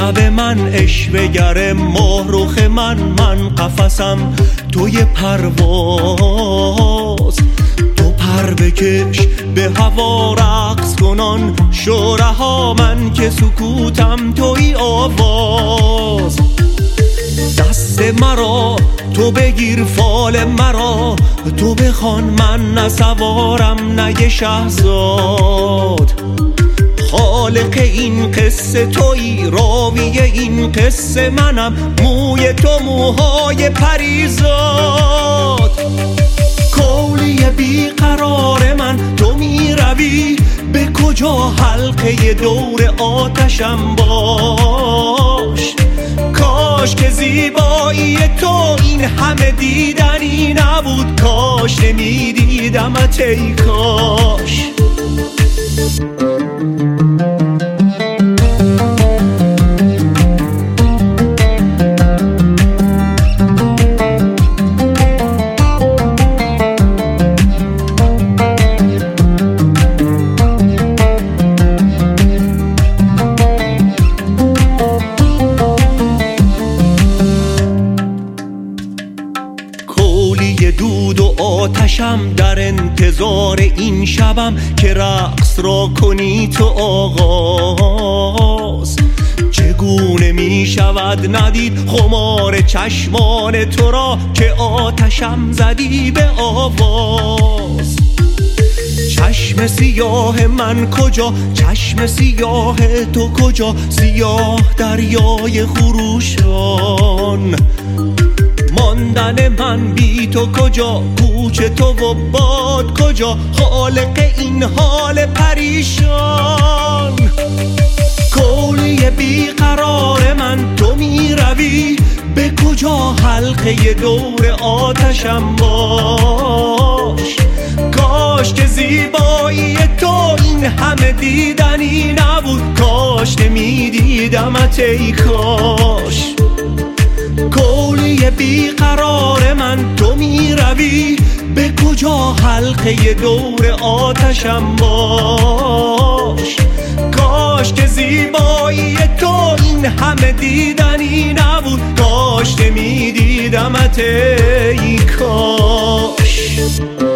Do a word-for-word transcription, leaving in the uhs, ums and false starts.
شب من عشوه گر ماهرخ من، من قفسم توی پرواز. تو پر بکش به هوا رقص کنان شوره ها، من که سکوتم توی آواز. دست مرا تو بگیر فال مرا، تو بخوان من نه سوارم نه یه شهزاد. خالق این قصه تویی، راوی این قصه منم، موی تو موهای پریزاد. کولی بیقرار من تو می روی به کجا، حلقه دور آتشم باش. کاش که زیبایی تو این همه دیدنی نبود، کاش نمی دیدمت ای کاش. دود و آتشم در انتظار این شبم که رقص را کنی تو آغاز. چگونه می شود ندید خمار چشمان تو را که آتشم زدی به آواز. چشم سیاه من کجا، چشم سیاه تو کجا، سیاه دریای خروشان. ماندن من بی تو کجا، کوچ تو و باد کجا، خالق این حال پریشان. کولی بیقرار من تو می روی به کجا، حلقه دور آتشم باش. کاش که زیبایی تو این همه دیدنی نبود، کاش نمی دیدمت ای کاش. کولی بیقرار من تو می روی به کجا، حلقه دور آتشم باش. کاش که زیبایی تو این همه دیدنی نبود، کاش نمی دیدمت ای کاش.